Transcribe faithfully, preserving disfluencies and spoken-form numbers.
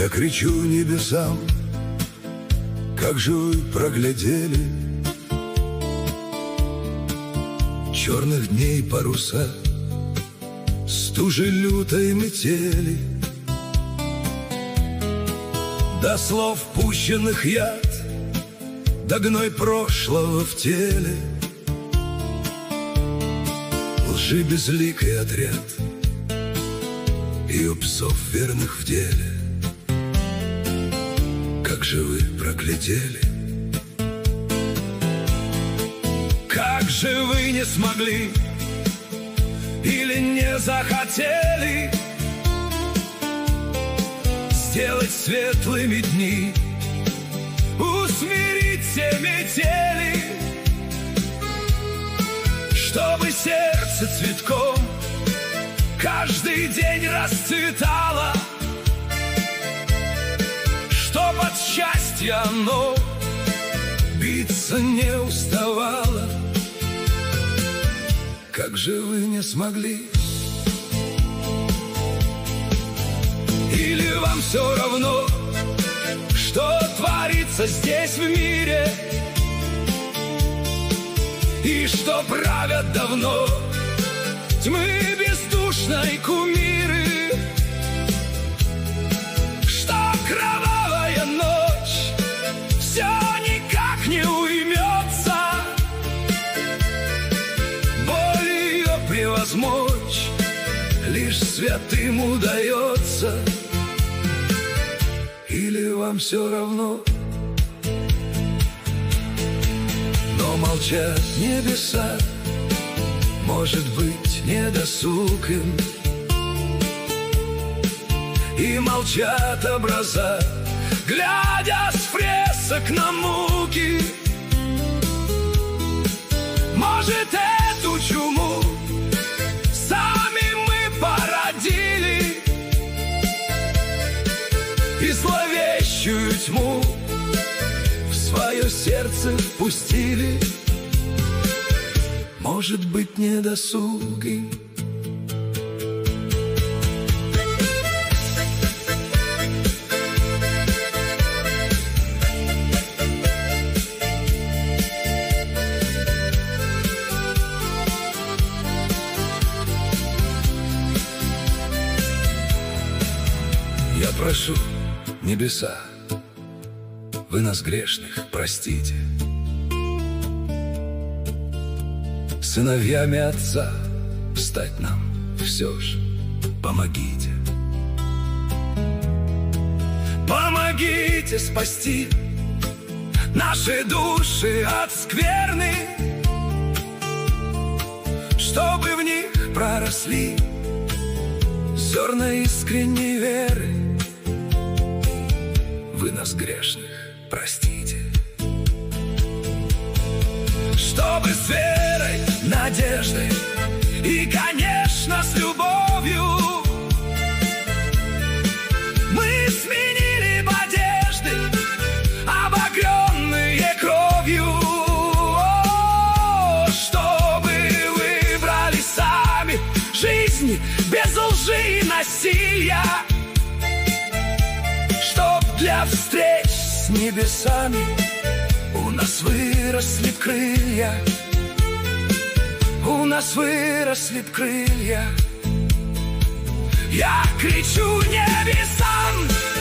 Я кричу небесам, как же вы проглядели черных дней паруса, стужи лютой метели. До слов пущенных яд, до гной прошлого в теле, лжи безликий отряд и у псов верных в деле. Как же вы проглядели, как же вы не смогли или не захотели сделать светлыми дни, усмирить все метели, чтобы сердце цветком каждый день расцветало, чтоб от счастья оно биться не уставало. Как же вы не смогли? Или вам все равно, что творится здесь в мире, и что правят давно тьмы бездушной кумиры, что кровавая ночь все никак не уймется, боль ее превозмочь лишь святым удается. Или вам все равно, но молчат небеса, может быть, недосуг им, и молчат образа, глядя с фресок на муки. Может, эту чуму сами мы породили, и зловещую тьму в свое сердце впустили. Может быть, недосуги. Я прошу, небеса, вы нас грешных простите. Сыновьями Отца стать нам все ж помогите. Помогите спасти наши души от скверны, чтобы в них проросли зерна искренней веры. Вы нас грешных простите. Чтобы с верой, надеждой и, конечно, с любовью мы сменили б одежды, обогренные кровью. О, чтобы выбрали сами жизнь без лжи и насилия, чтоб для встреч с небесами у нас выросли б крылья, у нас выросли б крылья. Я кричу небесам,